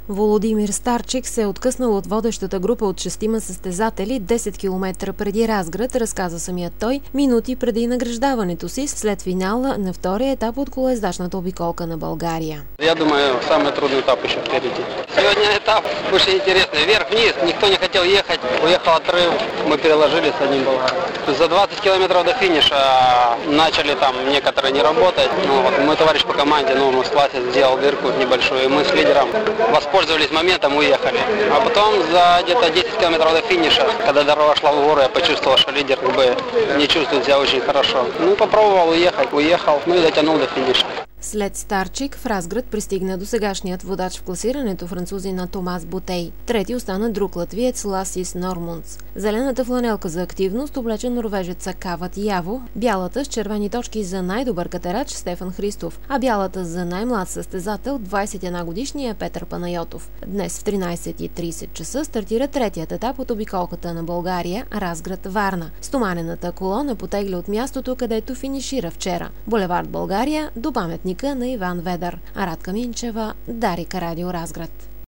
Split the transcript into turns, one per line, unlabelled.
Володимир Старчик се е откъснал от водещата група от 6 състезатели 10 км преди Разград, разказа самият той, минути преди награждаването си след финала на втория етап от колоездачната обиколка на България.
Я думаю, самый трудный этап еще впереди. Сегодня этап очень интересный. Вверх-вниз, никто не хотел ехать. Уехал отрыв, мы переложили с одним болгаром. За 20 километров до финиша начали там некоторые не работать. Мой товарищ по команде, он в классе сделал дырку небольшую, и мы с лидером воспользовались моментом, уехали. А потом за где-то 10 километров до финиша, когда дорога шла в гору, я почувствовал, что лидер не чувствует себя очень хорошо. Попробовал уехал, и дотянул до финиша.
След Старчик в Разград пристигна досегашният водач в класирането французина Томас Ботей. Трети остана друг латвиец Ласис Нормунц. Зелената фланелка за активност облече норвежеца Кават Яво, бялата с червени точки за най-добър катерач Стефан Христов, а бялата за най-млад състезател 21-годишния Петър Панайотов. Днес в 13:30 часа стартира третият етап от обиколката на България Разград-Варна. Стоманената колона потегля от мястото, където финишира вчера. Булевард България до паметника на Иван Ведър. Радка Минчева, Дарик Радио Разград.